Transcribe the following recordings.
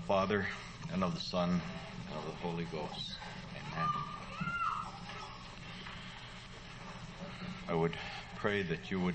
Father, and of the Son, and of the Holy Ghost. Amen. I would pray that you would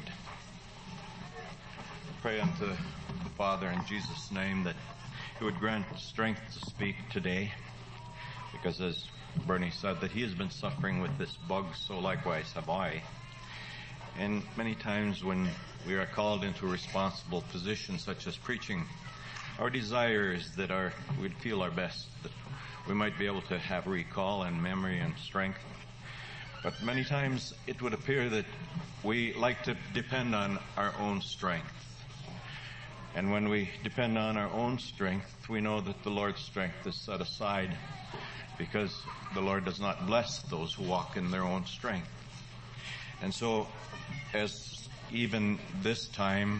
pray unto the Father in Jesus' name that He would grant strength to speak today, because as Bernie said, that he has been suffering with this bug, so likewise have I. And many times when we are called into a responsible position such as preaching, our desire is that we'd feel our best, that we might be able to have recall and memory and strength. But many times it would appear that we like to depend on our own strength. And when we depend on our own strength, we know that the Lord's strength is set aside, because the Lord does not bless those who walk in their own strength. And so, as even this time,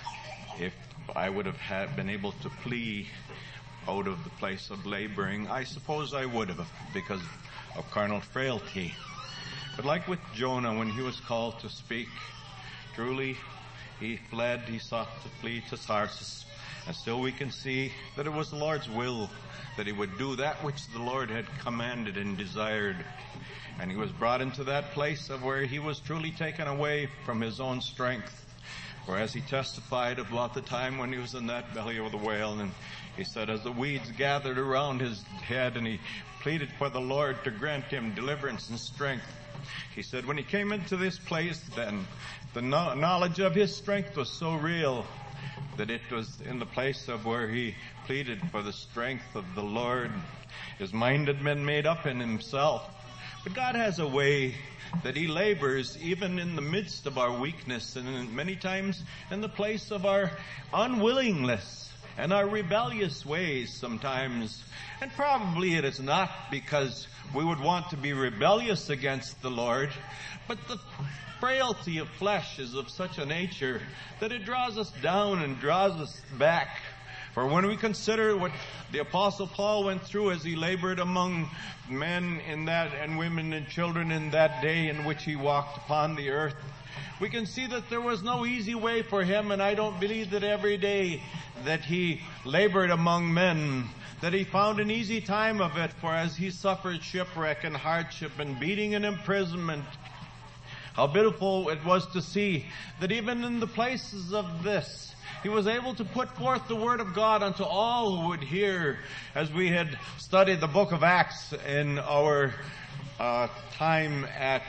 if I would have been able to plea out of the place of laboring, I suppose I would have, because of carnal frailty. But like with Jonah, when he was called to speak, truly he fled, he sought to flee to Tarsus. And still we can see that it was the Lord's will that he would do that which the Lord had commanded and desired. And he was brought into that place of where he was truly taken away from his own strength. For as he testified about the time when he was in that belly of the whale, and he said, as the weeds gathered around his head, and he pleaded for the Lord to grant him deliverance and strength. He said when he came into this place, then the knowledge of his strength was so real that it was in the place of where he pleaded for the strength of the Lord. His mind had been made up in himself. But God has a way that He labors even in the midst of our weakness, and many times in the place of our unwillingness and our rebellious ways sometimes. And probably it is not because we would want to be rebellious against the Lord, but the frailty of flesh is of such a nature that it draws us down and draws us back. For when we consider what the Apostle Paul went through as he labored among men in that, and women and children in that day in which he walked upon the earth, we can see that there was no easy way for him, and I don't believe that every day that he labored among men that he found an easy time of it. For as he suffered shipwreck and hardship and beating and imprisonment, how beautiful it was to see that even in the places of this, he was able to put forth the word of God unto all who would hear. As we had studied the book of Acts in our time at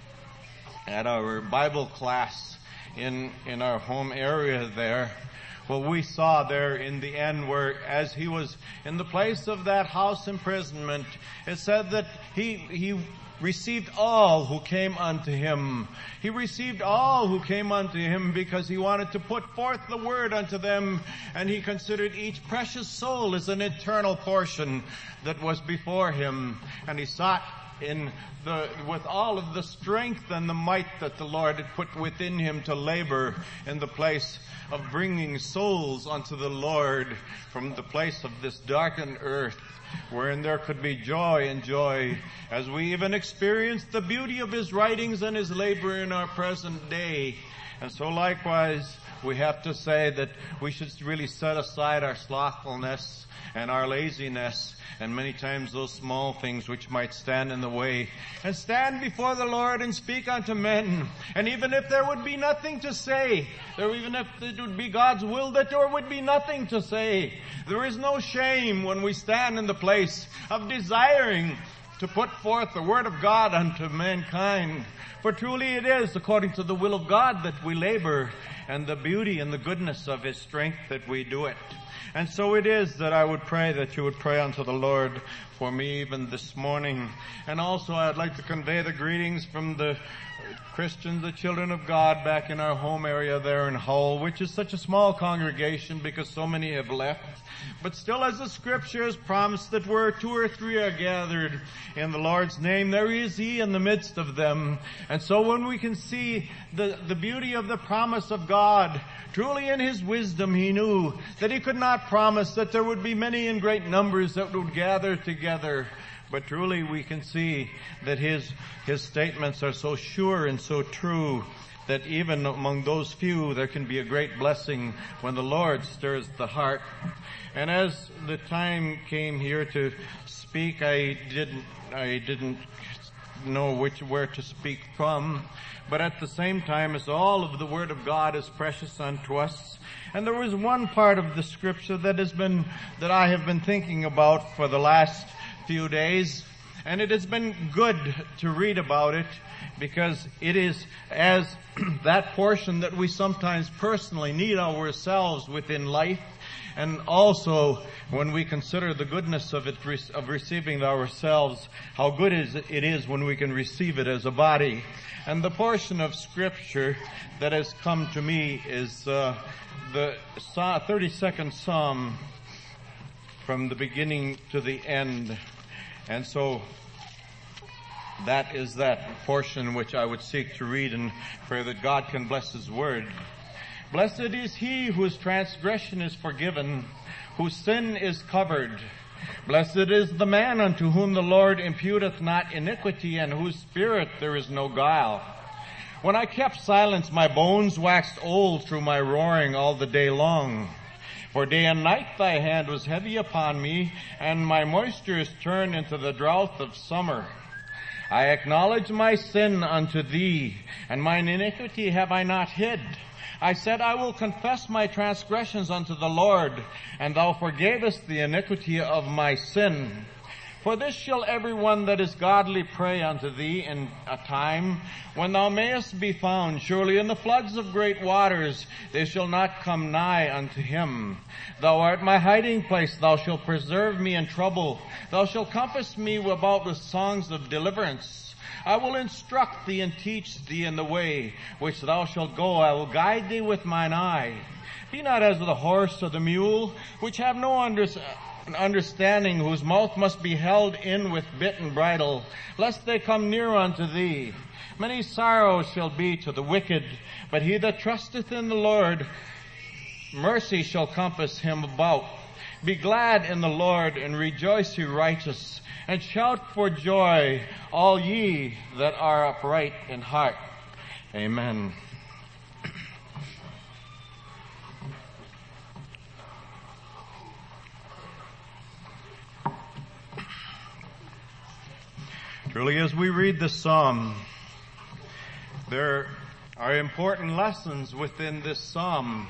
our Bible class in our home area there, well, we saw there in the end where as he was in the place of that house imprisonment, it said that he received all who came unto him. He received all who came unto him because he wanted to put forth the word unto them, and he considered each precious soul as an eternal portion that was before him. And he sought with all of the strength and the might that the Lord had put within him to labor in the place of bringing souls unto the Lord from the place of this darkened earth, wherein there could be joy and joy, as we even experience the beauty of his writings and his labor in our present day. And so likewise, we have to say that we should really set aside our slothfulness and our laziness, and many times those small things which might stand in the way, and stand before the Lord and speak unto men. And even if there would be nothing to say, or even if it would be God's will that there would be nothing to say, there is no shame when we stand in the place of desiring to put forth the word of God unto mankind. For truly it is according to the will of God that we labor, and the beauty and the goodness of His strength that we do it. And so it is that I would pray that you would pray unto the Lord for me even this morning. And also I'd like to convey the greetings from the Christians, the children of God, back in our home area there in Hull, which is such a small congregation because so many have left. But still, as the Scriptures promise that where 2 or 3 are gathered in the Lord's name, there is He in the midst of them. And so when we can see the beauty of the promise of God, truly in His wisdom He knew that He could not promise that there would be many in great numbers that would gather together, But truly we can see that his statements are so sure and so true that even among those few there can be a great blessing when the Lord stirs the heart. And as the time came here to speak, I didn't know where to speak from, but at the same time, as all of the Word of God is precious unto us, and there was one part of the Scripture that I have been thinking about for the last few days, and it has been good to read about it, because it is as that portion that we sometimes personally need ourselves within life, and also when we consider the goodness of it, of receiving it ourselves, how good it is when we can receive it as a body. And the portion of Scripture that has come to me is the 32nd Psalm from the beginning to the end. And so that is that portion which I would seek to read and pray that God can bless His Word. Blessed is he whose transgression is forgiven, whose sin is covered. Blessed is the man unto whom the Lord imputeth not iniquity, and whose spirit there is no guile. When I kept silence, my bones waxed old through my roaring all the day long. For day and night thy hand was heavy upon me, and my moisture is turned into the drought of summer. I acknowledge my sin unto thee, and mine iniquity have I not hid. I said, I will confess my transgressions unto the Lord, and thou forgavest the iniquity of my sin. For this shall every one that is godly pray unto thee in a time when thou mayest be found. Surely in the floods of great waters they shall not come nigh unto him. Thou art my hiding place, thou shalt preserve me in trouble. Thou shalt compass me about with songs of deliverance. I will instruct thee and teach thee in the way which thou shalt go. I will guide thee with mine eye. Be not as the horse or the mule, which have no understanding, whose mouth must be held in with bit and bridle, lest they come near unto thee. Many sorrows shall be to the wicked, but he that trusteth in the Lord, mercy shall compass him about. Be glad in the Lord, and rejoice, ye righteous, and shout for joy, all ye that are upright in heart. Amen. Truly, as we read this psalm, there are important lessons within this psalm.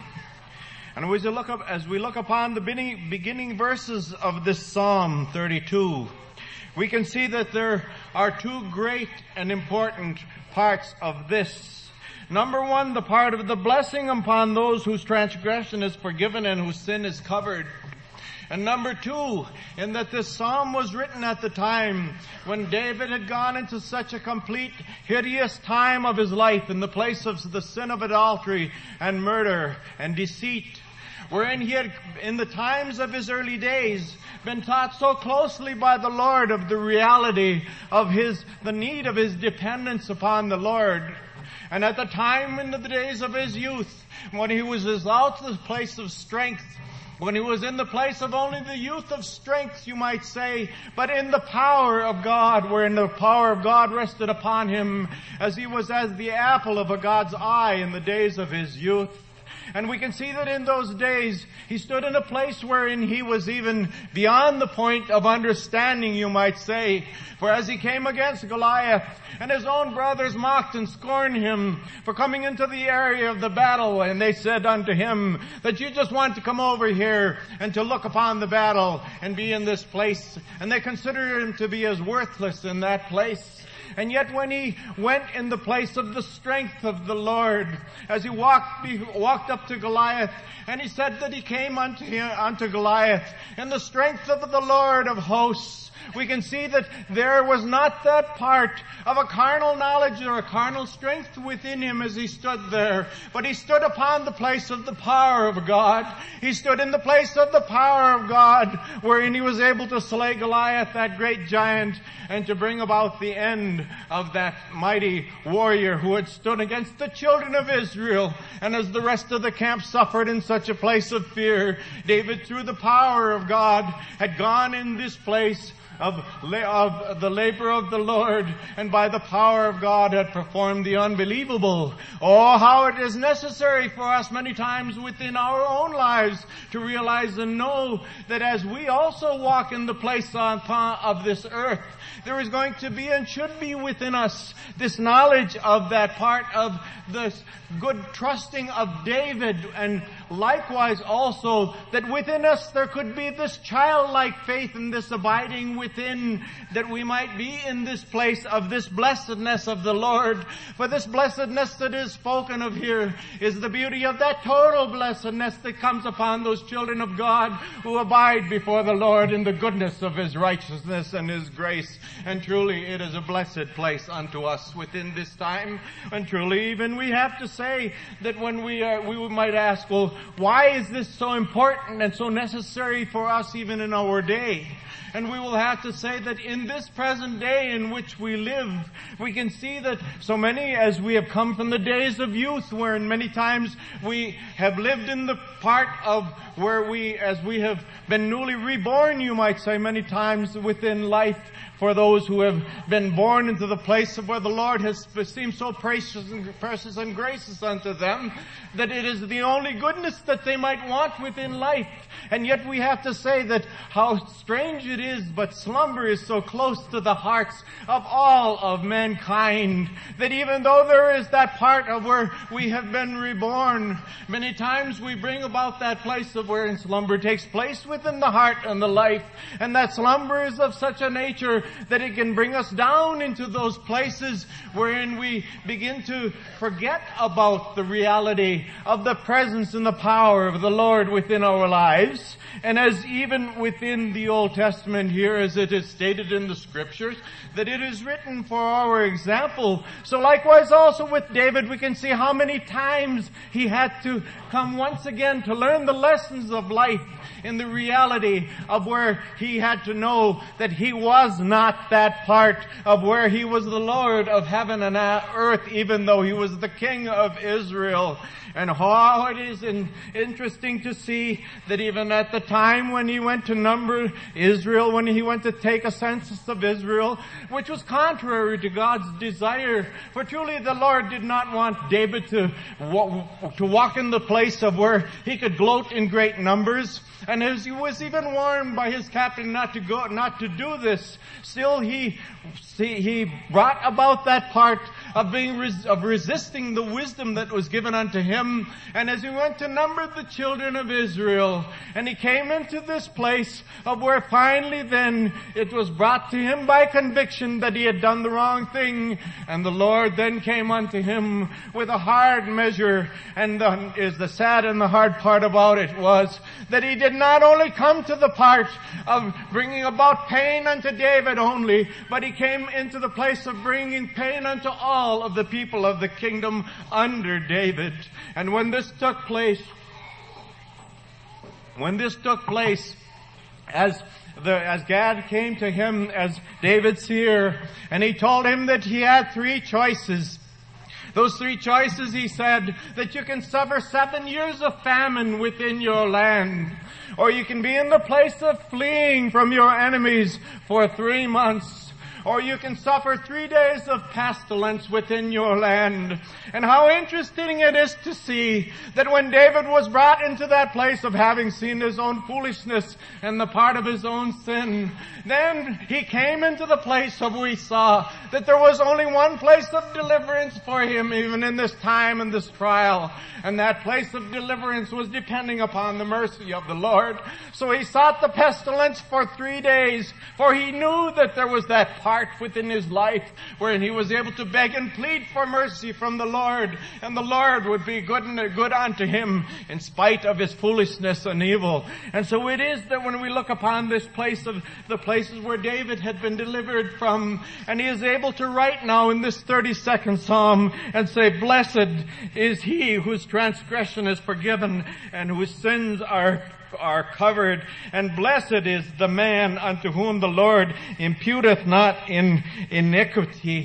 And as we look upon the beginning verses of this Psalm 32, we can see that there are two great and important parts of this. Number one, the part of the blessing upon those whose transgression is forgiven and whose sin is covered. And number two, in that this psalm was written at the time when David had gone into such a complete, hideous time of his life in the place of the sin of adultery and murder and deceit, wherein he had, in the times of his early days, been taught so closely by the Lord of the reality of the need of his dependence upon the Lord. And at the time in the days of his youth, when he was out to the place of strength, when he was in the place of only the youth of strength, you might say, but in the power of God, wherein the power of God rested upon him, as he was as the apple of a God's eye in the days of his youth. And we can see that in those days, he stood in a place wherein he was even beyond the point of understanding, you might say. For as he came against Goliath, and his own brothers mocked and scorned him for coming into the area of the battle, and they said unto him that you just want to come over here and to look upon the battle and be in this place. And they considered him to be as worthless in that place. And yet when he went in the place of the strength of the Lord, as he walked up to Goliath, and he said that he came unto Goliath in the strength of the Lord of hosts, we can see that there was not that part of a carnal knowledge or a carnal strength within him as he stood there, but he stood upon the place of the power of God. He stood in the place of the power of God, wherein he was able to slay Goliath, that great giant, and to bring about the end of that mighty warrior who had stood against the children of Israel. And as the rest of the camp suffered in such a place of fear, David, through the power of God, had gone in this place of the labor of the Lord, and by the power of God had performed the unbelievable. Oh, how it is necessary for us many times within our own lives to realize and know that as we also walk in the place of this earth, there is going to be and should be within us this knowledge of that part of this good trusting of David, and likewise also that within us there could be this childlike faith and this abiding within, that we might be in this place of this blessedness of the Lord. For this blessedness that is spoken of here is the beauty of that total blessedness that comes upon those children of God who abide before the Lord in the goodness of His righteousness and His grace. And truly it is a blessed place unto us within this time. And truly even we have to say that when we might ask, well, why is this so important and so necessary for us even in our day? And we will have to say that in this present day in which we live, we can see that so many, as we have come from the days of youth, wherein many times we have lived in the part of where as we have been newly reborn, you might say, many times within life, for those who have been born into the place of where the Lord has seemed so precious and gracious unto them, that it is the only goodness that they might want within life. And yet we have to say that how strange it is, but slumber is so close to the hearts of all of mankind, that even though there is that part of where we have been reborn, many times we bring about that place of wherein slumber takes place within the heart and the life. And that slumber is of such a nature that it can bring us down into those places wherein we begin to forget about the reality of the presence and the power of the Lord within our lives. And as even within the Old Testament here, as it is stated in the Scriptures, that it is written for our example. So likewise also with David, we can see how many times he had to come once again to learn the lessons of life in the reality of where he had to know that he was not that part of where he was the Lord of heaven and earth, even though he was the King of Israel. And how it is interesting to see that even at the time when he went to number Israel, when he went to take a census of Israel, which was contrary to God's desire, for truly the Lord did not want David to walk in the place of where he could gloat in great numbers. And as he was even warned by his captain not to do this, still he brought about that part of resisting the wisdom that was given unto him. And as he went to number the children of Israel, and he came into this place of where finally then it was brought to him by conviction that he had done the wrong thing. And the Lord then came unto him with a hard measure. And the sad and the hard part about it was that he did not only come to the part of bringing about pain unto David only, but he came into the place of bringing pain unto all of the people of the kingdom under David. And when this took place, as Gad came to him as David's seer, and he told him that he had 3 choices. Those 3 choices, he said, that you can suffer 7 years of famine within your land, or you can be in the place of fleeing from your enemies for 3 months, or you can suffer 3 days of pestilence within your land. And how interesting it is to see that when David was brought into that place of having seen his own foolishness and the part of his own sin, then he came into the place of we saw that there was only one place of deliverance for him even in this time and this trial. And that place of deliverance was depending upon the mercy of the Lord. So he sought the pestilence for 3 days, for he knew that there was that part within his life wherein he was able to beg and plead for mercy from the Lord, and the Lord would be good unto him in spite of his foolishness and evil. And so it is that when we look upon this place of the places where David had been delivered from, and he is able to write now in this 32nd Psalm and say, "Blessed is he whose transgression is forgiven and whose sins are covered, and blessed is the man unto whom the Lord imputeth not in iniquity."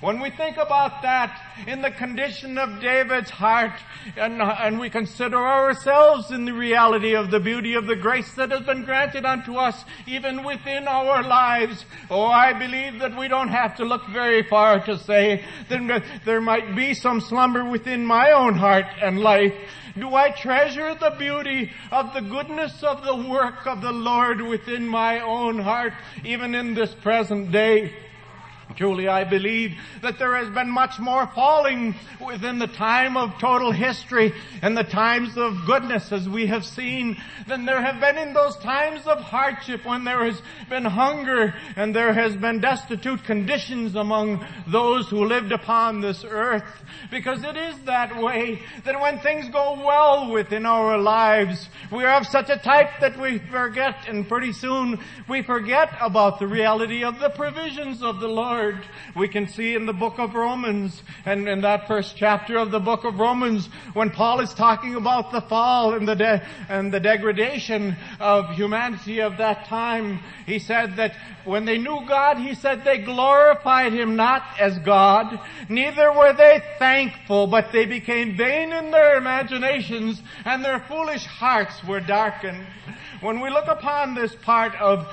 When we think about that in the condition of David's heart, and we consider ourselves in the reality of the beauty of the grace that has been granted unto us even within our lives, I believe that we don't have to look very far to say that there might be some slumber within my own heart and life. Do I treasure the beauty of the goodness of the work of the Lord within my own heart, even in this present day? Truly, I believe that there has been much more falling within the time of total history and the times of goodness, as we have seen, than there have been in those times of hardship when there has been hunger and there has been destitute conditions among those who lived upon this earth. Because it is that way, that when things go well within our lives, we are of such a type that we forget, and pretty soon we forget about the reality of the provisions of the Lord. We can see in the book of Romans, and in that first chapter of the book of Romans, when Paul is talking about the fall and the degradation of humanity of that time, he said that when they knew God, he said they glorified Him not as God, neither were they thankful, but they became vain in their imaginations, and their foolish hearts were darkened. When we look upon this part of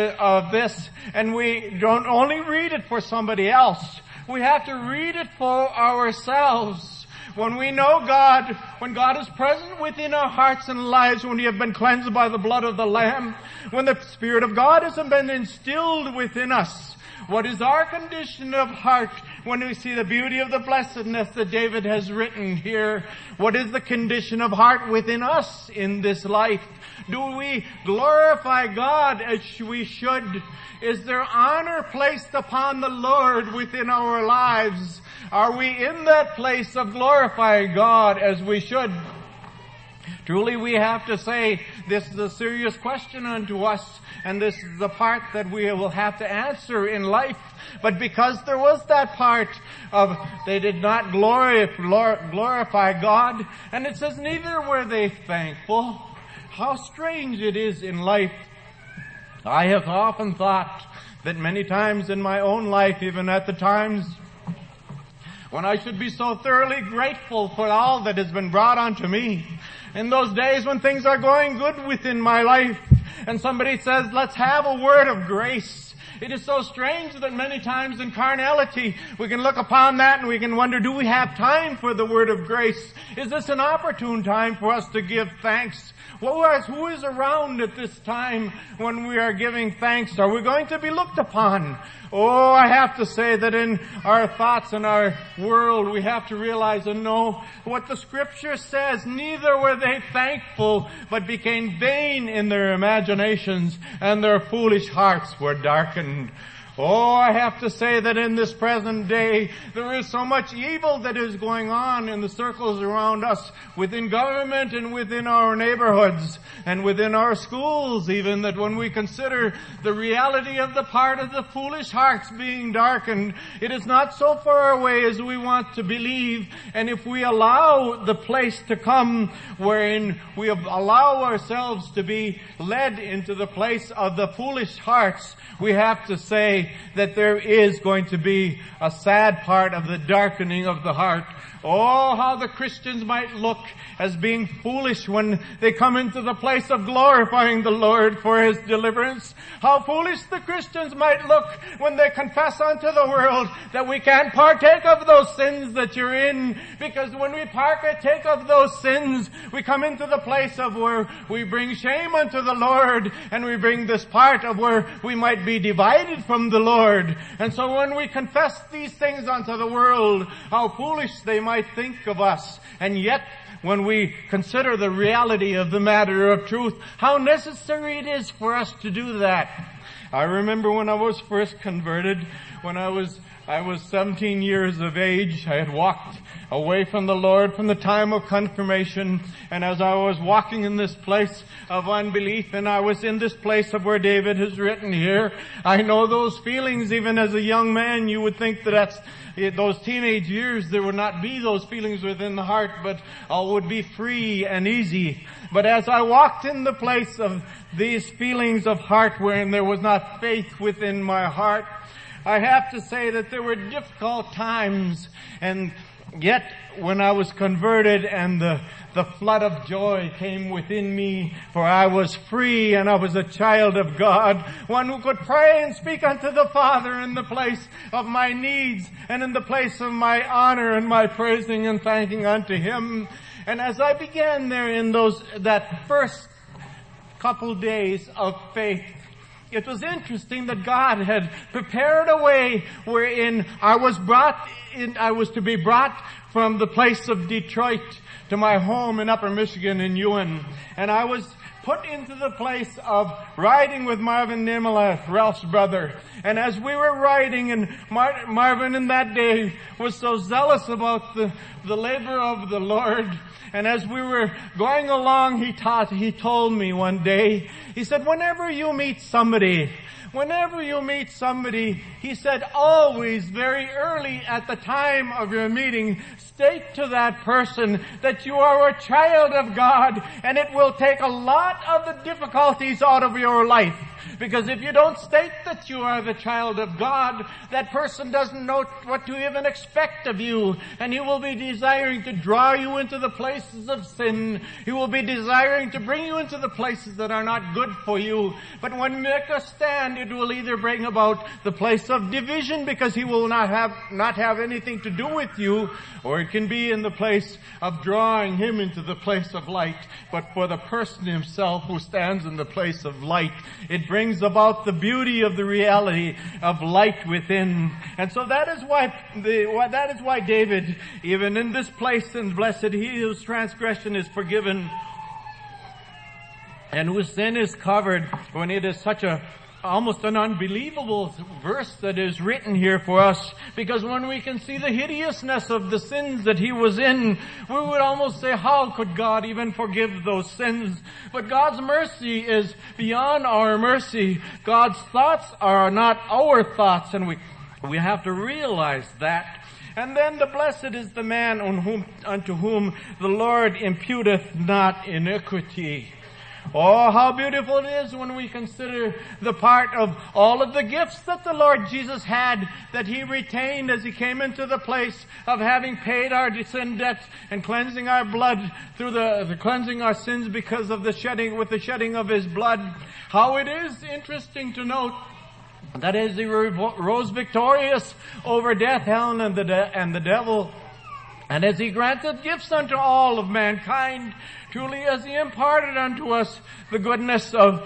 this, and we don't only read it for somebody else, we have to read it for ourselves. When we know God, when God is present within our hearts and lives, when we have been cleansed by the blood of the Lamb, when the Spirit of God has been instilled within us, what is our condition of heart when we see the beauty of the blessedness that David has written here? What is the condition of heart within us in this life? Do we glorify God as we should? Is there honor placed upon the Lord within our lives? Are we in that place of glorifying God as we should? Truly, we have to say this is a serious question unto us, and this is the part that we will have to answer in life. But because there was that part of they did not glorify God, and it says neither were they thankful. How strange it is in life. I have often thought that many times in my own life, even at the times when I should be so thoroughly grateful for all that has been brought unto me, in those days when things are going good within my life, and somebody says, let's have a word of grace. It is so strange that many times in carnality, we can look upon that and we can wonder, do we have time for the word of grace? Is this an opportune time for us to give thanks? Who is around at this time when we are giving thanks? Are we going to be looked upon? I have to say that in our thoughts and our world, we have to realize and know what the Scripture says. Neither were they thankful, but became vain in their imaginations, and their foolish hearts were darkened. I have to say that in this present day, there is so much evil that is going on in the circles around us, within government and within our neighborhoods and within our schools even, that when we consider the reality of the part of the foolish hearts being darkened, it is not so far away as we want to believe. And if we allow the place to come wherein we allow ourselves to be led into the place of the foolish hearts, we have to say that there is going to be a sad part of the darkening of the heart. How the Christians might look as being foolish when they come into the place of glorifying the Lord for His deliverance. How foolish the Christians might look when they confess unto the world that we can't partake of those sins that you're in, because when we partake of those sins, we come into the place of where we bring shame unto the Lord, and we bring this part of where we might be divided from the Lord. And so when we confess these things unto the world, how foolish they might think of us. And yet, when we consider the reality of the matter of truth, how necessary it is for us to do that. I remember when I was first converted, when I was 17 years of age. I had walked away from the Lord from the time of confirmation, and as I was walking in this place of unbelief, and I was in this place of where David has written here, I know those feelings. Even as a young man, you would think that those teenage years, there would not be those feelings within the heart, but all would be free and easy. But as I walked in the place of these feelings of heart wherein there was not faith within my heart, I have to say that there were difficult times, and yet when I was converted and the flood of joy came within me, for I was free and I was a child of God, one who could pray and speak unto the Father in the place of my needs and in the place of my honor and my praising and thanking unto Him. And as I began there in that first couple days of faith, it was interesting that God had prepared a way wherein I was to be brought from the place of Detroit to my home in Upper Michigan in Ewan. And I was put into the place of riding with Marvin Nimela, Ralph's brother. And as we were riding, and Marvin in that day was so zealous about the labor of the Lord, and as we were going along, he told me one day, he said, whenever you meet somebody, he said, always very early at the time of your meeting, state to that person that you are a child of God, and it will take a lot of the difficulties out of your life. Because if you don't state that you are the child of God, that person doesn't know what to even expect of you, and he will be desiring to draw you into the places of sin. He will be desiring to bring you into the places that are not good for you. But when you make a stand, it will either bring about the place of division, because he will not have anything to do with you, or it can be in the place of drawing him into the place of light. But for the person himself who stands in the place of light, it brings about the beauty of the reality of light within. And so that is why David, even in this place, and blessed he whose transgression is forgiven and whose sin is covered, when it is such almost an unbelievable verse that is written here for us, because when we can see the hideousness of the sins that he was in, we would almost say, how could God even forgive those sins? But God's mercy is beyond our mercy. God's thoughts are not our thoughts, and we have to realize that. And then the blessed is the man unto whom the Lord imputeth not iniquity. Oh, how beautiful it is when we consider the part of all of the gifts that the Lord Jesus had, that He retained as He came into the place of having paid our sin debt and cleansing our blood through the cleansing our sins because of the shedding of His blood. How it is interesting to note that as He rose victorious over death, hell, and the devil, and as He granted gifts unto all of mankind, truly as He imparted unto us the goodness of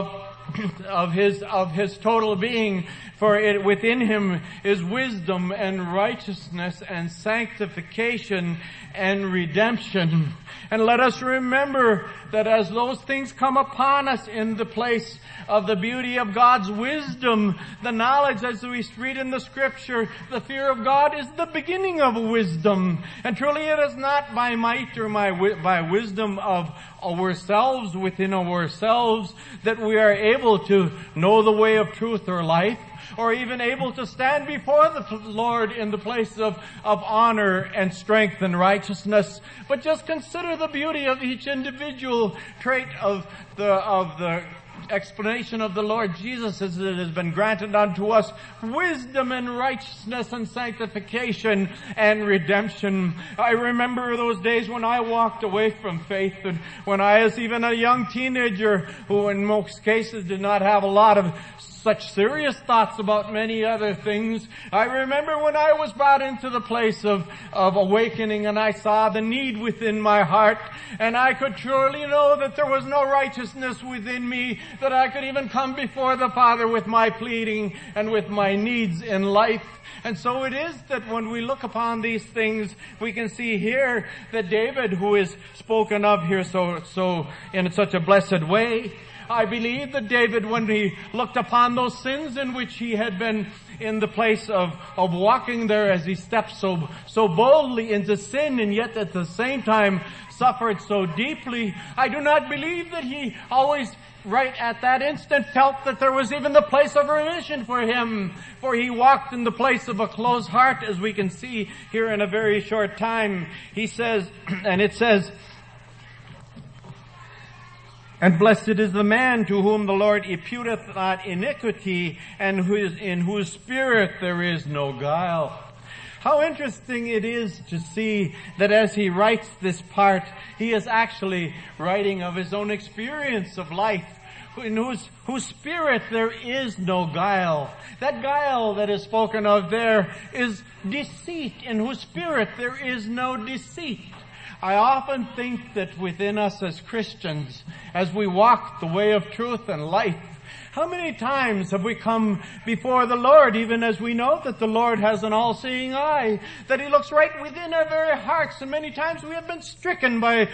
His total being, for it within Him is wisdom and righteousness and sanctification and redemption. And let us remember that as those things come upon us in the place of the beauty of God's wisdom, the knowledge, as we read in the scripture, the fear of God is the beginning of wisdom. And truly it is not by might or by wisdom of ourselves, within ourselves, that we are able to know the way of truth or life, or even able to stand before the Lord in the place of honor and strength and righteousness. But just consider the beauty of each individual trait of the explanation of the Lord Jesus as it has been granted unto us, wisdom and righteousness and sanctification and redemption. I remember those days when I walked away from faith, and when I was even a young teenager who in most cases did not have a lot of such serious thoughts about many other things. I remember when I was brought into the place of awakening, and I saw the need within my heart, and I could surely know that there was no righteousness within me, that I could even come before the Father with my pleading and with my needs in life. And so it is that when we look upon these things, we can see here that David, who is spoken of here so in such a blessed way, I believe that David, when he looked upon those sins in which he had been in the place of walking there, as he stepped so boldly into sin, and yet at the same time suffered so deeply, I do not believe that he always right at that instant felt that there was even the place of remission for him, for he walked in the place of a closed heart, as we can see here in a very short time. He says, and it says, And blessed is the man to whom the Lord imputeth not iniquity, and in whose spirit there is no guile. How interesting it is to see that as he writes this part, he is actually writing of his own experience of life, in whose spirit there is no guile. That guile that is spoken of there is deceit, in whose spirit there is no deceit. I often think that within us as Christians, as we walk the way of truth and life, how many times have we come before the Lord, even as we know that the Lord has an all-seeing eye, that He looks right within our very hearts, and many times we have been stricken by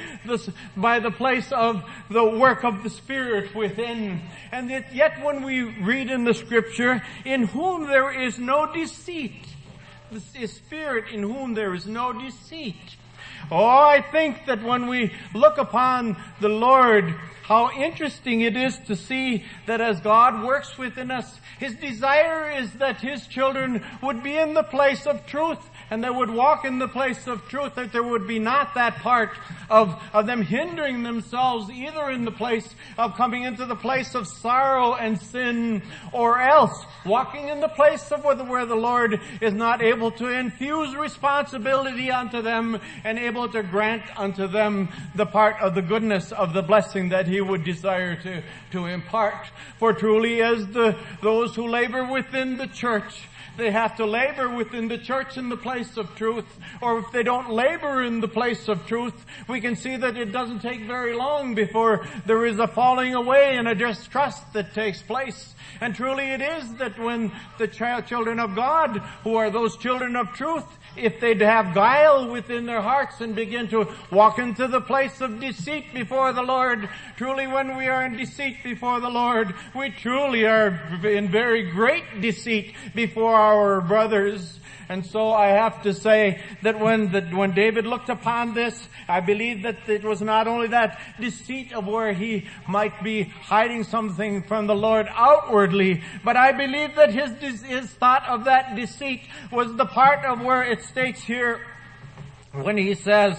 the place of the work of the Spirit within. And yet when we read in the Scripture, in whom there is no deceit, the Spirit in whom there is no deceit. Oh, I think that when we look upon the Lord, how interesting it is to see that as God works within us, His desire is that His children would be in the place of truth, and they would walk in the place of truth, that there would be not that part of them hindering themselves either in the place of coming into the place of sorrow and sin, or else walking in the place of where the Lord is not able to infuse responsibility unto them and able to grant unto them the part of the goodness of the blessing that He would desire to impart. For truly as those who labor within the church, they have to labor within the church in the place of truth. Or if they don't labor in the place of truth, we can see that it doesn't take very long before there is a falling away and a distrust that takes place. And truly it is that when the children of God, who are those children of truth, if they'd have guile within their hearts and begin to walk into the place of deceit before the Lord, truly when we are in deceit before the Lord, we truly are in very great deceit before our brothers. And so I have to say that when David looked upon this, I believe that it was not only that deceit of where he might be hiding something from the Lord outwardly, but I believe that his thought of that deceit was the part of where it states here when he says,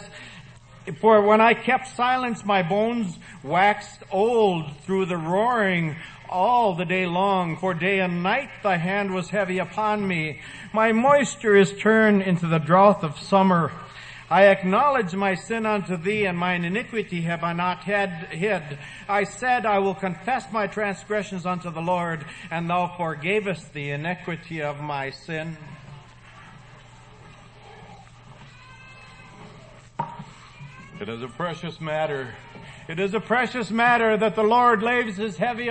"For when I kept silence, my bones waxed old through the roaring all the day long, for day and night thy hand was heavy upon me. My moisture is turned into the drought of summer. I acknowledge my sin unto thee, and mine iniquity have I not hid. I said, I will confess my transgressions unto the Lord, and thou forgavest the iniquity of my sin." It is a precious matter. It is a precious matter that the Lord lays His heavy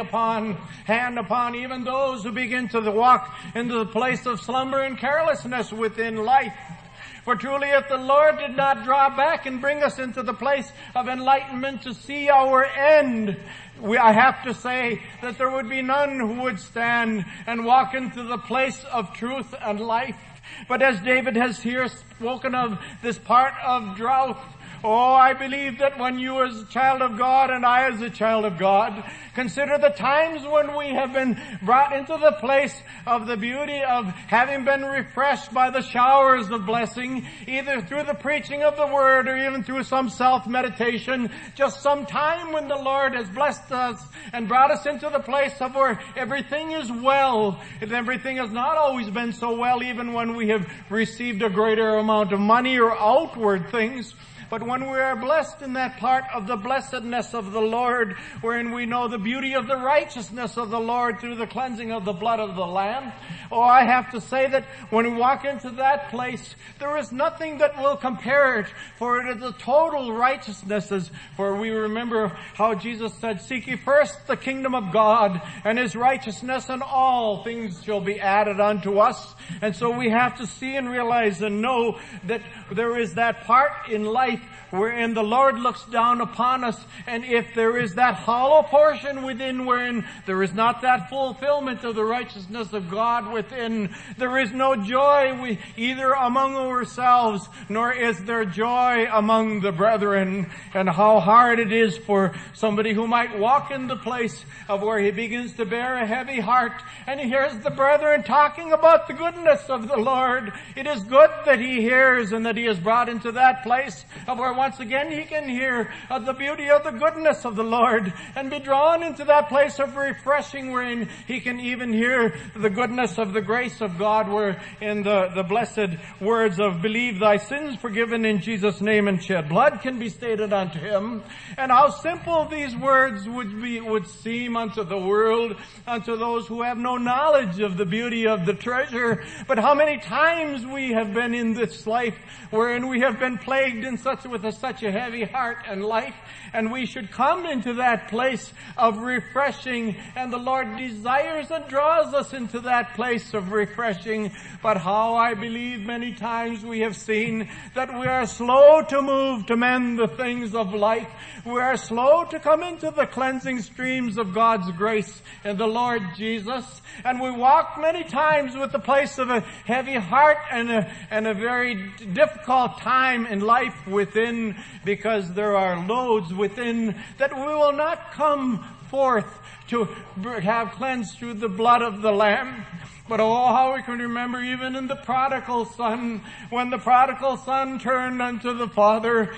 hand upon even those who begin to walk into the place of slumber and carelessness within life. For truly if the Lord did not draw back and bring us into the place of enlightenment to see our end, I have to say that there would be none who would stand and walk into the place of truth and life. But as David has here spoken of this part of drought, oh, I believe that when you as a child of God and I as a child of God consider the times when we have been brought into the place of the beauty of having been refreshed by the showers of blessing, either through the preaching of the Word or even through some self-meditation, just some time when the Lord has blessed us and brought us into the place of where everything is well. And everything has not always been so well, even when we have received a greater amount of money or outward things. But when we are blessed in that part of the blessedness of the Lord, wherein we know the beauty of the righteousness of the Lord through the cleansing of the blood of the Lamb, oh, I have to say that when we walk into that place, there is nothing that will compare it, for it is a total righteousness. For we remember how Jesus said, "Seek ye first the kingdom of God and His righteousness, and all things shall be added unto us." And so we have to see and realize and know that there is that part in life wherein the Lord looks down upon us, and if there is that hollow portion within wherein there is not that fulfillment of the righteousness of God within, there is no joy either among ourselves, nor is there joy among the brethren. And how hard it is for somebody who might walk in the place of where he begins to bear a heavy heart, and he hears the brethren talking about the goodness of the Lord. It is good that he hears and that he is brought into that place of where once again he can hear of the beauty of the goodness of the Lord and be drawn into that place of refreshing wherein he can even hear the goodness of the grace of God, where in the blessed words of believe thy sins forgiven in Jesus' name and shed blood can be stated unto him. And how simple these words would seem unto the world, unto those who have no knowledge of the beauty of the treasure. But how many times we have been in this life wherein we have been plagued with such a heavy heart and life, and we should come into that place of refreshing, and the Lord desires and draws us into that place of refreshing. But how I believe many times we have seen that we are slow to move to mend the things of life. We are slow to come into the cleansing streams of God's grace in the Lord Jesus. And we walk many times with the place of a heavy heart and a very difficult time in life within, because there are loads within that we will not come forth to have cleansed through the blood of the Lamb. But oh, how we can remember even in the prodigal son, when the prodigal son turned unto the father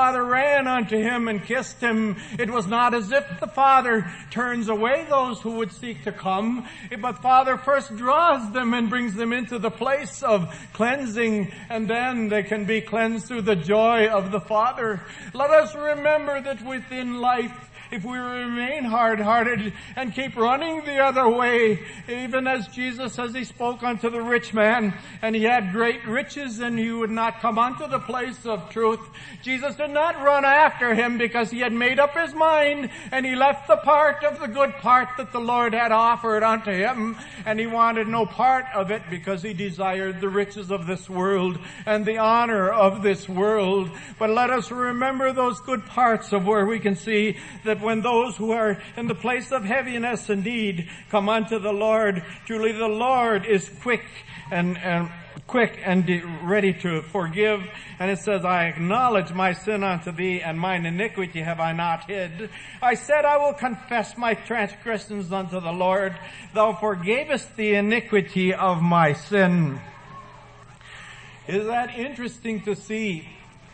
ran unto him and kissed him. It was not as if the father turns away those who would seek to come, but father first draws them and brings them into the place of cleansing, and then they can be cleansed through the joy of the Father. Let us remember that within life, if we remain hard-hearted and keep running the other way, even as Jesus, as he spoke unto the rich man, and he had great riches and he would not come unto the place of truth. Jesus did not run after him because he had made up his mind, and he left the part of the good part that the Lord had offered unto him, and he wanted no part of it because he desired the riches of this world and the honor of this world. But let us remember those good parts of where we can see that when those who are in the place of heaviness and need come unto the Lord, truly the Lord is quick and ready to forgive. And it says, I acknowledge my sin unto thee, and mine iniquity have I not hid. I said, I will confess my transgressions unto the Lord. Thou forgavest the iniquity of my sin. Is that interesting to see?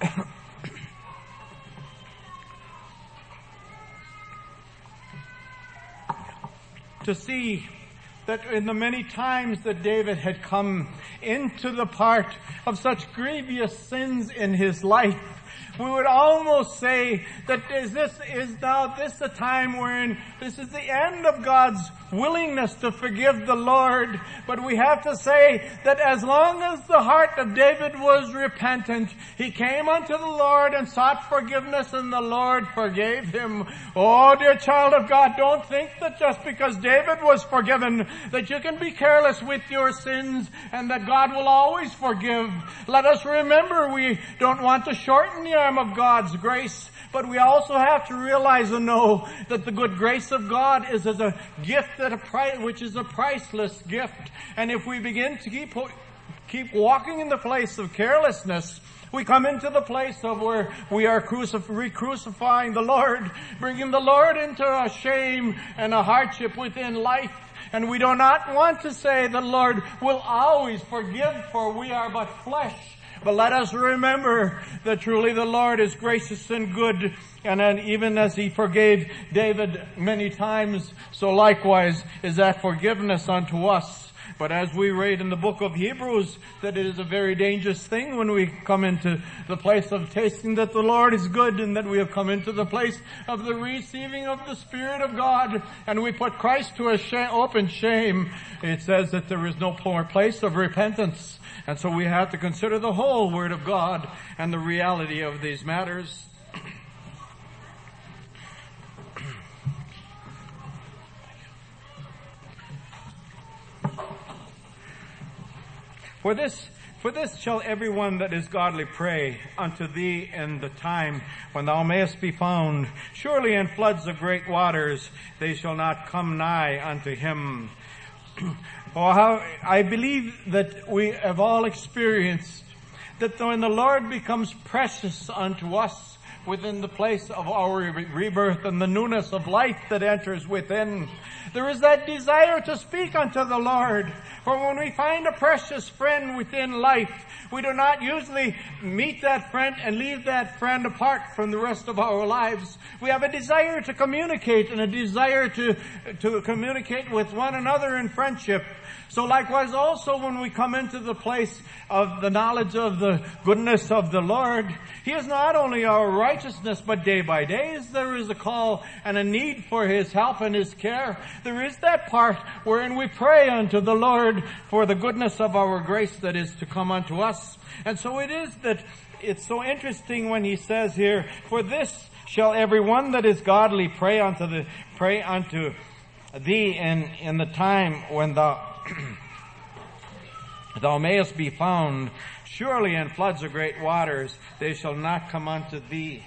To see that in the many times that David had come into the part of such grievous sins in his life, we would almost say that is now this a time wherein this is the end of God's willingness to forgive the Lord. But we have to say that as long as the heart of David was repentant, he came unto the Lord and sought forgiveness, and the Lord forgave him. Oh, dear child of God, don't think that just because David was forgiven that you can be careless with your sins and that God will always forgive. Let us remember, we don't want to shorten the arm of God's grace, but we also have to realize and know that the good grace of God is as a gift which is a priceless gift. And if we begin to keep walking in the place of carelessness, we come into the place of where we are re-crucifying the Lord, bringing the Lord into a shame and a hardship within life. And we do not want to say the Lord will always forgive, for we are but flesh. But let us remember that truly the Lord is gracious and good, and then even as he forgave David many times, so likewise is that forgiveness unto us. But as we read in the book of Hebrews, that it is a very dangerous thing when we come into the place of tasting that the Lord is good, and that we have come into the place of the receiving of the Spirit of God, and we put Christ to open shame. It says that there is no more place of repentance. And so we have to consider the whole Word of God and the reality of these matters. For this shall everyone that is godly pray unto thee in the time when thou mayest be found. Surely in floods of great waters they shall not come nigh unto him. Oh, how I believe that we have all experienced that when the Lord becomes precious unto us, within the place of our rebirth and the newness of life that enters within. There is that desire to speak unto the Lord. For when we find a precious friend within life, we do not usually meet that friend and leave that friend apart from the rest of our lives. We have a desire to communicate and a desire to communicate with one another in friendship. So likewise also when we come into the place of the knowledge of the goodness of the Lord, He is not only our righteousness, but day by day there is a call and a need for His help and His care. There is that part wherein we pray unto the Lord for the goodness of our grace that is to come unto us. And so it is that it's so interesting when He says here, for this shall every one that is godly pray unto thee in the time when thou mayest be found. Surely in floods of great waters they shall not come unto thee.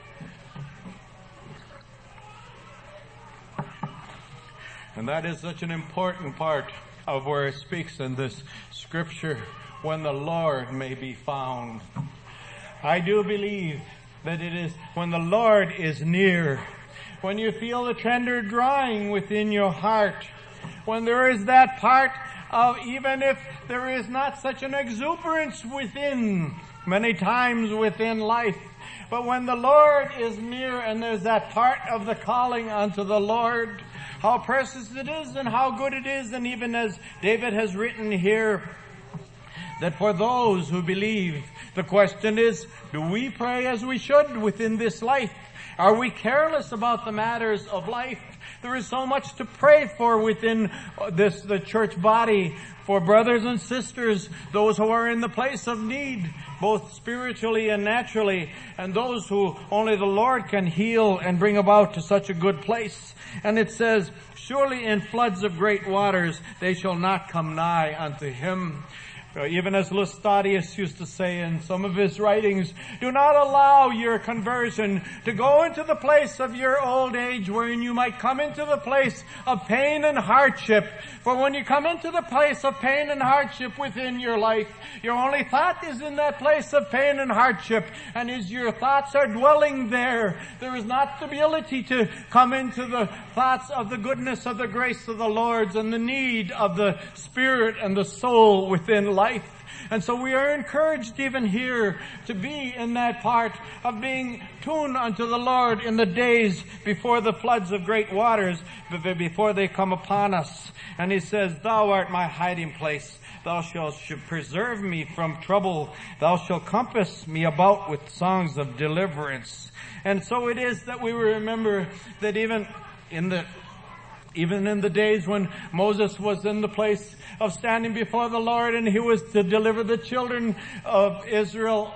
And that is such an important part of where it speaks in this scripture, when the Lord may be found. I do believe that it is when the Lord is near, when you feel the tender drawing within your heart, when there is that part of, even if there is not such an exuberance within, many times within life, but when the Lord is near and there's that part of the calling unto the Lord, how precious it is and how good it is. And even as David has written here, that for those who believe, the question is, do we pray as we should within this life? Are we careless about the matters of life? There is so much to pray for within the church body, for brothers and sisters, those who are in the place of need, both spiritually and naturally, and those who only the Lord can heal and bring about to such a good place. And it says, surely in floods of great waters they shall not come nigh unto him. Even as Lustadius used to say in some of his writings, do not allow your conversion to go into the place of your old age wherein you might come into the place of pain and hardship. For when you come into the place of pain and hardship within your life, your only thought is in that place of pain and hardship. And as your thoughts are dwelling there, there is not the ability to come into the thoughts of the goodness of the grace of the Lord and the need of the spirit and the soul within life. And so we are encouraged even here to be in that part of being tuned unto the Lord in the days before the floods of great waters, before they come upon us. And He says, thou art my hiding place. Thou shalt preserve me from trouble. Thou shalt compass me about with songs of deliverance. And so it is that we remember that even in the days when Moses was in the place of standing before the Lord and he was to deliver the children of Israel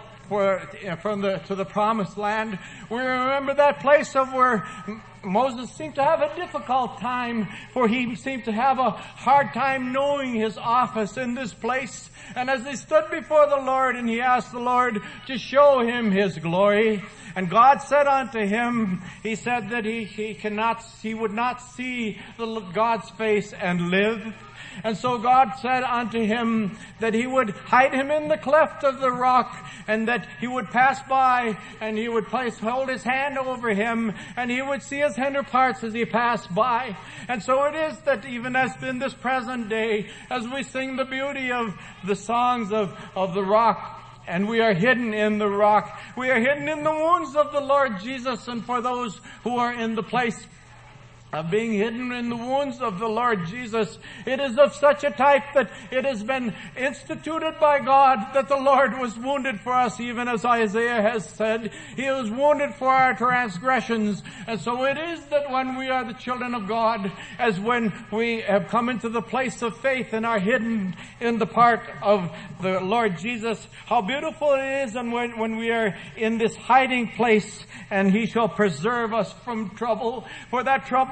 to the promised land, we remember that place of where Moses seemed to have a difficult time, for he seemed to have a hard time knowing his office in this place. And as he stood before the Lord and he asked the Lord to show him His glory, and God said unto him, He said that he would not see God's face and live. And so God said unto him that He would hide him in the cleft of the rock, and that He would pass by, and He would hold His hand over him, and he would see his hinder parts as he passed by. And so it is that even as in this present day, as we sing the beauty of the songs of the rock, and we are hidden in the rock, we are hidden in the wounds of the Lord Jesus. And for those who are in the place of being hidden in the wounds of the Lord Jesus, it is of such a type that it has been instituted by God that the Lord was wounded for us, even as Isaiah has said, He was wounded for our transgressions. And so it is that when we are the children of God, as when we have come into the place of faith and are hidden in the part of the Lord Jesus, how beautiful it is, and when we are in this hiding place, and He shall preserve us from trouble. For that trouble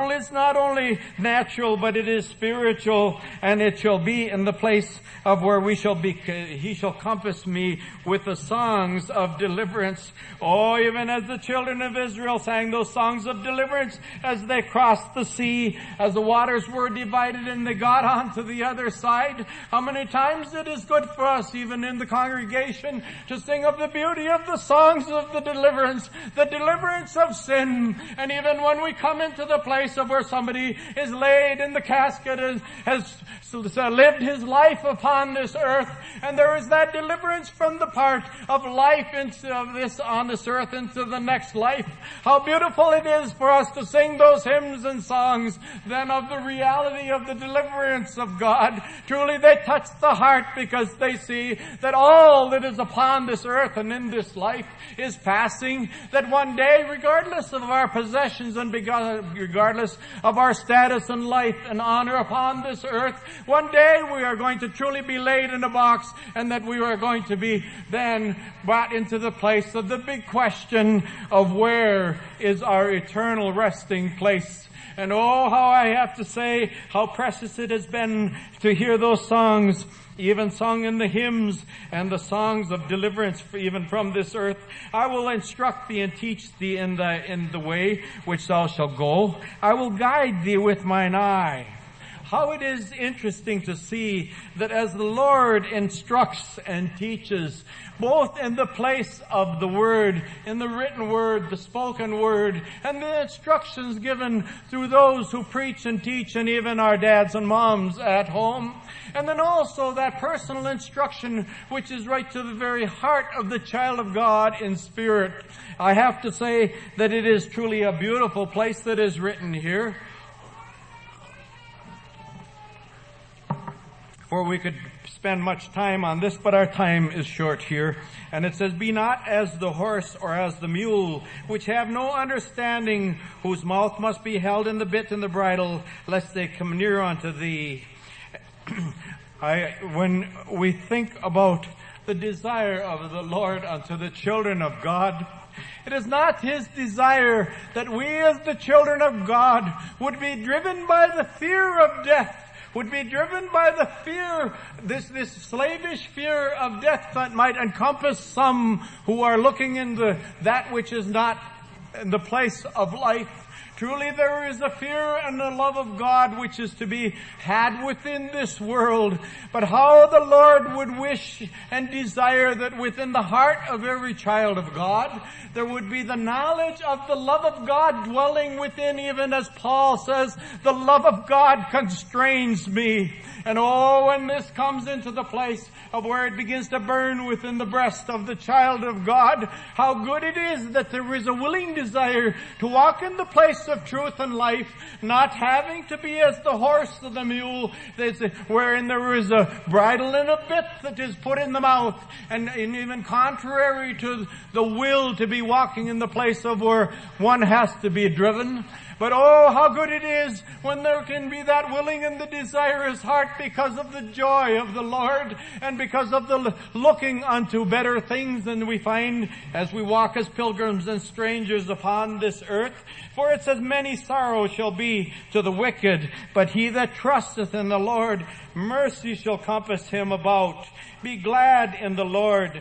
battle is not only natural, but it is spiritual, and it shall be in the place of where we shall be. He shall compass me with the songs of deliverance. Oh, even as the children of Israel sang those songs of deliverance as they crossed the sea, as the waters were divided and they got onto the other side. How many times it is good for us, even in the congregation, to sing of the beauty of the songs of the deliverance of sin. And even when we come into the place of where somebody is laid in the casket and has lived his life upon this earth, and there is that deliverance from the part of life into this on this earth into the next life. How beautiful it is for us to sing those hymns and songs then of the reality of the deliverance of God. Truly they touch the heart, because they see that all that is upon this earth and in this life is passing, that one day, regardless of our possessions and regardless of our status and life and honor upon this earth, one day we are going to truly be laid in a box, and that we are going to be then brought into the place of the big question of where is our eternal resting place. And oh, how I have to say how precious it has been to hear those songs, even sung in the hymns and the songs of deliverance even from this earth. I will instruct thee and teach thee in the way which thou shalt go. I will guide thee with mine eye. How it is interesting to see that as the Lord instructs and teaches, both in the place of the Word, in the written Word, the spoken Word, and the instructions given through those who preach and teach, and even our dads and moms at home, and then also that personal instruction which is right to the very heart of the child of God in spirit. I have to say that it is truly a beautiful place that is written here. For we could spend much time on this, but our time is short here. And it says, be not as the horse or as the mule, which have no understanding, whose mouth must be held in the bit and the bridle, lest they come near unto thee. When we think about the desire of the Lord unto the children of God, it is not His desire that we as the children of God would be driven by the fear of death, would be driven by the fear, this slavish fear of death that might encompass some who are looking into that which is not in the place of life. Truly there is a fear and a love of God which is to be had within this world. But how the Lord would wish and desire that within the heart of every child of God, there would be the knowledge of the love of God dwelling within, even as Paul says, the love of God constrains me. And oh, when this comes into the place of where it begins to burn within the breast of the child of God, how good it is that there is a willing desire to walk in the place of truth and life, not having to be as the horse or the mule, wherein there is a bridle and a bit that is put in the mouth, and even contrary to the will to be walking in the place of where one has to be driven. But oh, how good it is when there can be that willing and the desirous heart, because of the joy of the Lord and because of the looking unto better things than we find as we walk as pilgrims and strangers upon this earth. For it says, many sorrows shall be to the wicked, but he that trusteth in the Lord, mercy shall compass him about. Be glad in the Lord,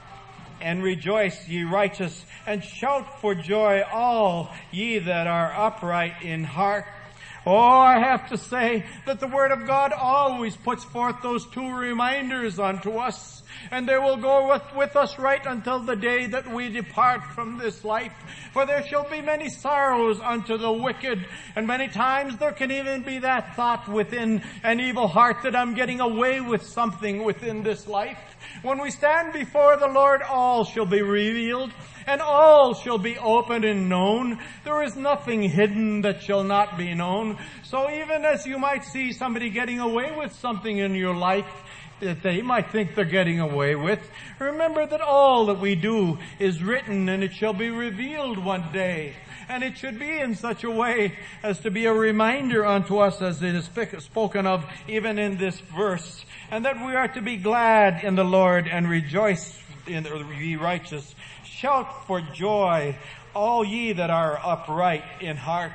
and rejoice, ye righteous, and shout for joy, all ye that are upright in heart. Oh, I have to say that the Word of God always puts forth those two reminders unto us, and they will go with us right until the day that we depart from this life. For there shall be many sorrows unto the wicked, and many times there can even be that thought within an evil heart that I'm getting away with something within this life. When we stand before the Lord, all shall be revealed, and all shall be open and known. There is nothing hidden that shall not be known. So even as you might see somebody getting away with something in your life that they might think they're getting away with, remember that all that we do is written, and it shall be revealed one day. And it should be in such a way as to be a reminder unto us, as it is spoken of even in this verse, and that we are to be glad in the Lord and rejoice in ye righteous. Shout for joy, all ye that are upright in heart.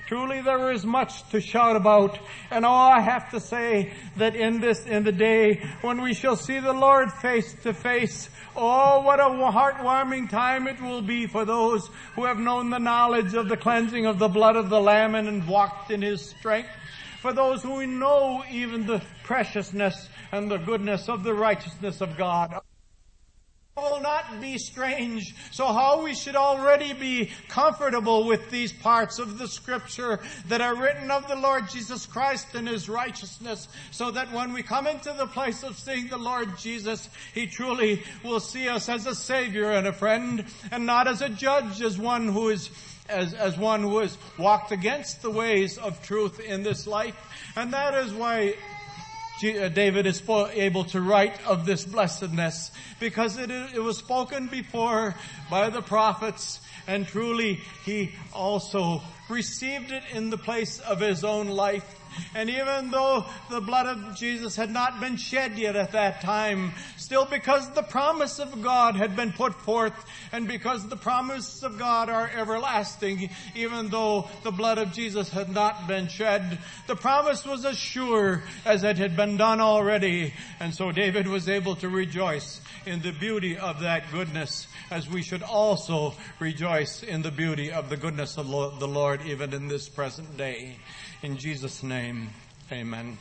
Truly there is much to shout about. And I have to say that in the day when we shall see the Lord face to face, oh, what a heartwarming time it will be for those who have known the knowledge of the cleansing of the blood of the Lamb and walked in His strength. For those who know even the preciousness and the goodness of the righteousness of God. It will not be strange. So how we should already be comfortable with these parts of the Scripture that are written of the Lord Jesus Christ and His righteousness, so that when we come into the place of seeing the Lord Jesus, He truly will see us as a Savior and a friend, and not as a judge, as one who is as one who has walked against the ways of truth in this life. And that is why David is able to write of this blessedness, because it was spoken before by the prophets, and truly he also received it in the place of his own life. And even though the blood of Jesus had not been shed yet at that time, still because the promise of God had been put forth, and because the promises of God are everlasting, even though the blood of Jesus had not been shed, the promise was as sure as it had been done already. And so David was able to rejoice in the beauty of that goodness, as we should also rejoice in the beauty of the goodness of the Lord even in this present day. In Jesus' name, amen.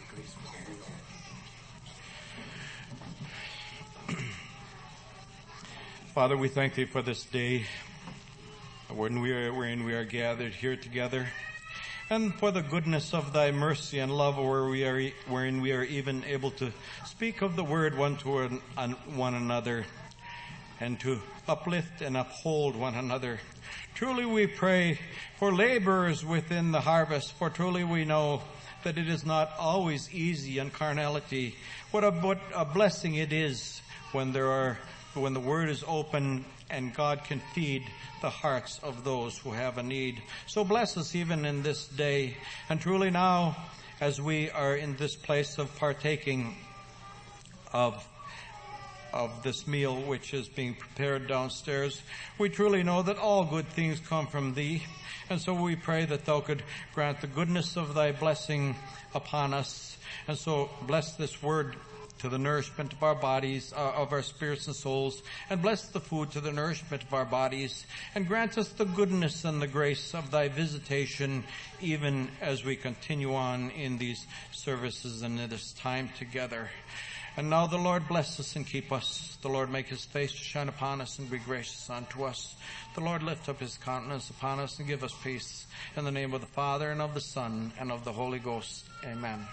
Father, we thank Thee for this day wherein we are gathered here together, and for the goodness of Thy mercy and love wherein we are even able to speak of the Word one to one another, and to uplift and uphold one another. Truly we pray for laborers within the harvest, for truly we know that it is not always easy in carnality. What a blessing it is when the Word is open and God can feed the hearts of those who have a need. So bless us even in this day. And truly now, as we are in this place of partaking of this meal which is being prepared downstairs, we truly know that all good things come from Thee. And so we pray that Thou could grant the goodness of Thy blessing upon us. And so bless this word to the nourishment of our bodies, of our spirits and souls, and bless the food to the nourishment of our bodies, and grant us the goodness and the grace of Thy visitation, even as we continue on in these services and in this time together. And now the Lord bless us and keep us. The Lord make His face to shine upon us and be gracious unto us. The Lord lift up His countenance upon us and give us peace. In the name of the Father, and of the Son, and of the Holy Ghost. Amen.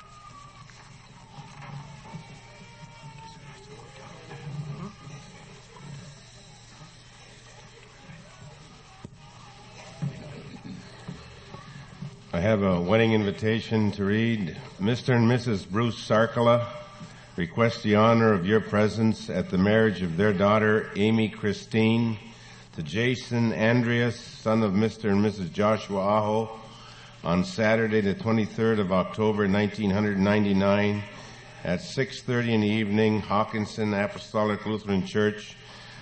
I have a wedding invitation to read. Mr. and Mrs. Bruce Sarkala request the honor of your presence at the marriage of their daughter, Amy Christine, to Jason Andreas, son of Mr. and Mrs. Joshua Aho, on Saturday, the 23rd of October, 1999, at 6:30 in the evening, Hawkinson Apostolic Lutheran Church,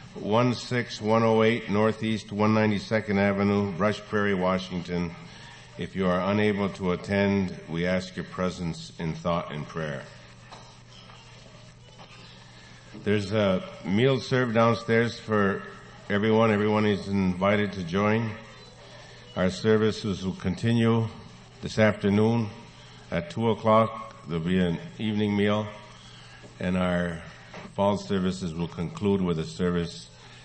16108 Northeast 192nd Avenue, Brush Prairie, Washington. If you are unable to attend, we ask your presence in thought and prayer. There's a meal served downstairs for everyone. Everyone is invited to join. Our services will continue this afternoon at 2 o'clock. There'll be an evening meal, and our fall services will conclude with a service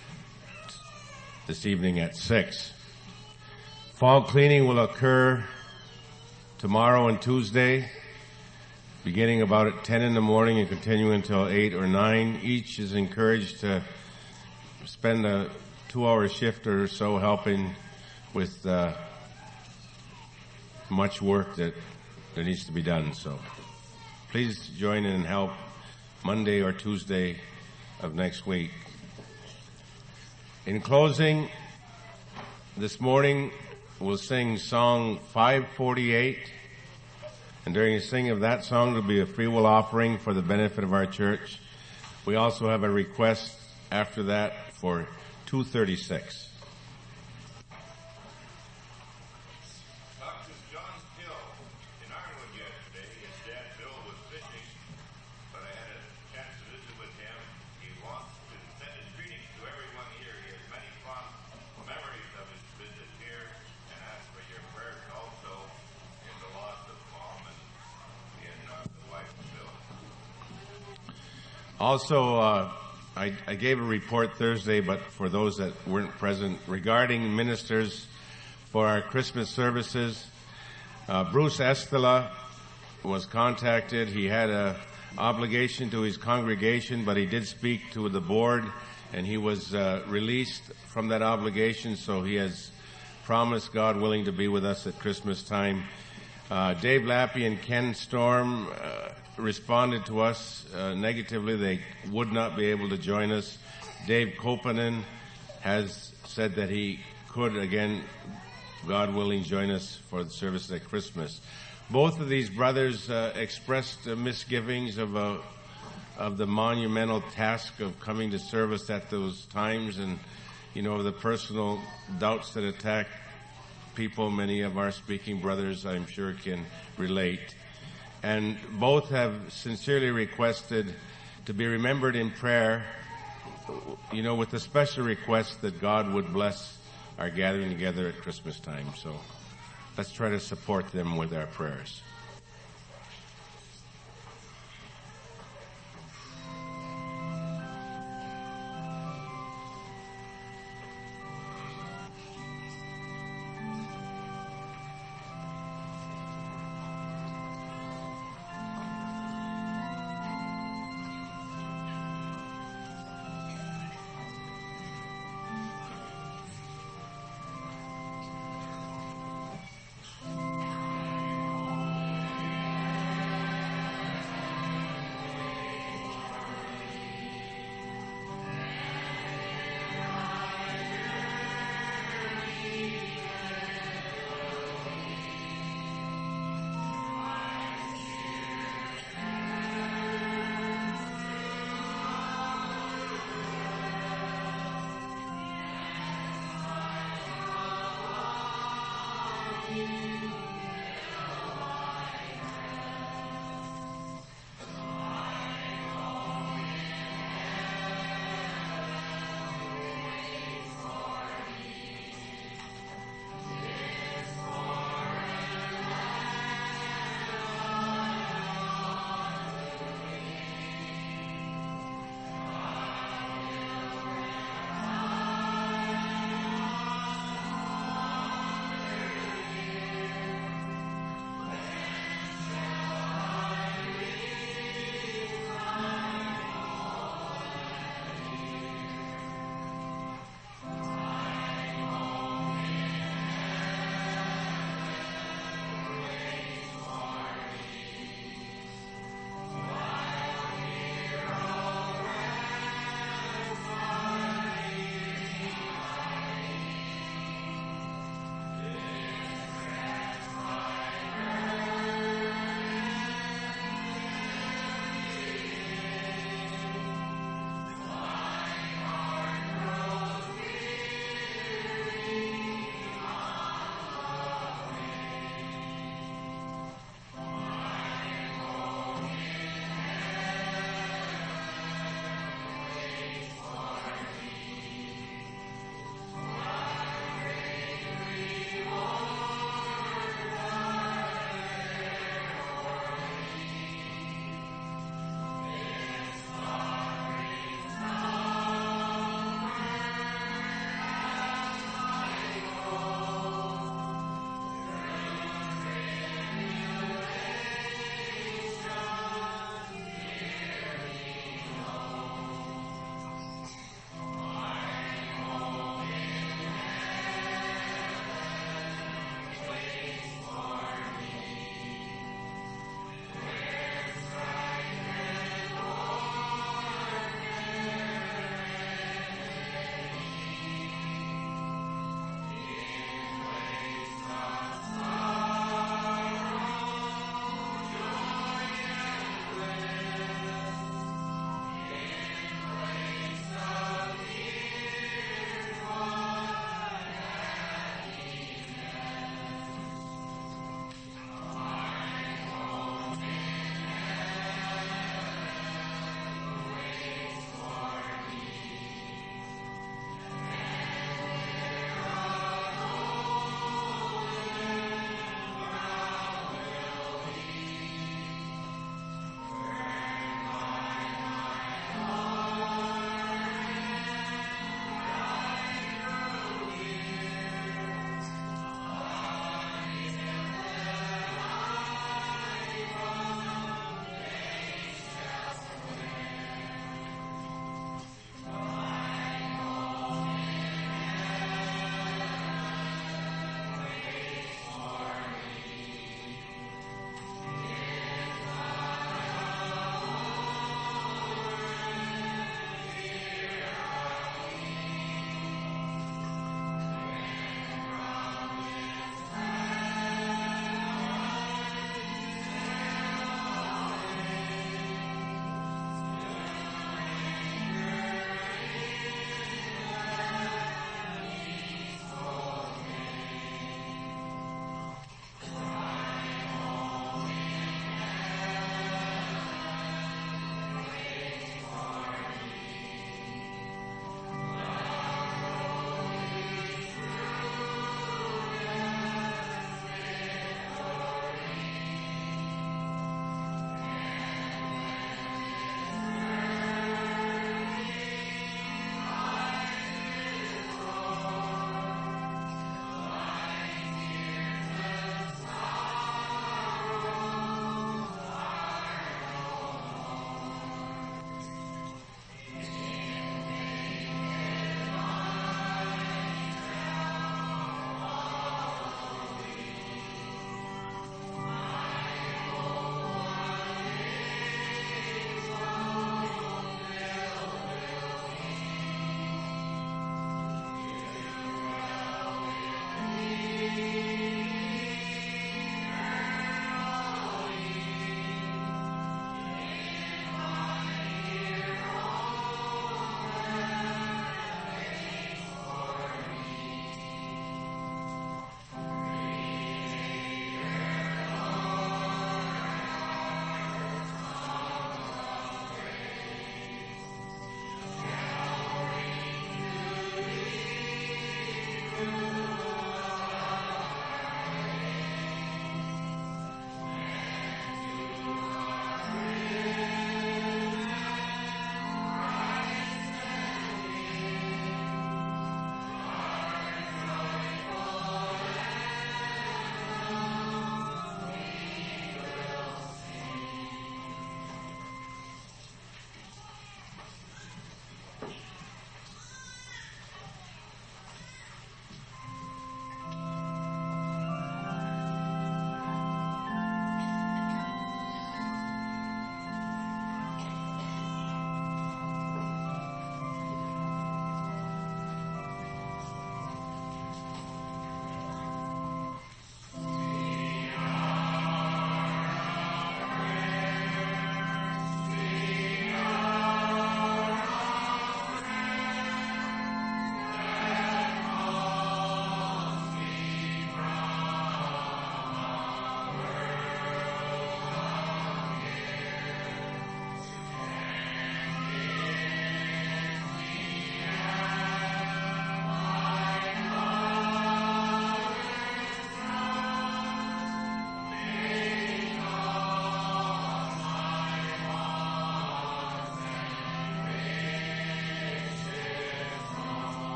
this evening at 6. Fall cleaning will occur tomorrow and Tuesday, beginning about at 10 in the morning and continuing until 8 or 9. Each is encouraged to spend a 2-hour shift or so helping with much work that needs to be done. So please join in and help Monday or Tuesday of next week. In closing, this morning we'll sing song 548. And during the singing of that song, there'll be a free will offering for the benefit of our church. We also have a request after that for 236. Also, I gave a report Thursday, but for those that weren't present, regarding ministers for our Christmas services. Bruce Estela was contacted. He had a obligation to his congregation, but he did speak to the board, and he was released from that obligation, so he has promised, God willing, to be with us at Christmas time. Dave Lappy and Ken Storm responded to us negatively. They would not be able to join us. Dave Kopanen has said that he could, again, God willing, join us for the service at Christmas. Both of these brothers expressed misgivings of the monumental task of coming to service at those times, and the personal doubts that attack people. Many of our speaking brothers, I'm sure, can relate. And both have sincerely requested to be remembered in prayer, with the special request that God would bless our gathering together at Christmas time. So let's try to support them with our prayers.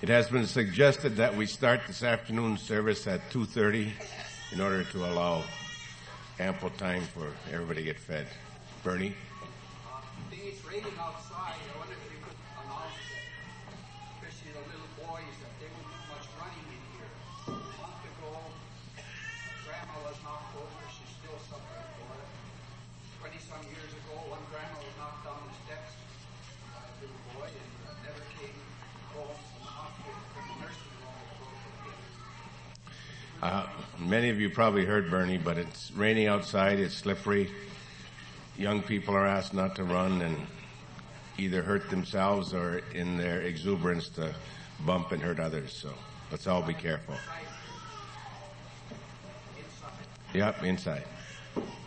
It has been suggested that we start this afternoon service at 2:30 in order to allow ample time for everybody to get fed. Bernie? It's raining outside. I wonder if you could announce that, especially the little boys, that they wouldn't do much running in here. A month ago, Grandma was knocked over. She's still suffering for it. 20-some years ago, one grandma was knocked down the steps by a little boy and never came home from the hospital, from the nursing home with a broken hip. Many of you probably heard Bernie, but it's raining outside. It's slippery. Young people are asked not to run and either hurt themselves or in their exuberance to bump and hurt others. So let's all be careful. Yep, inside.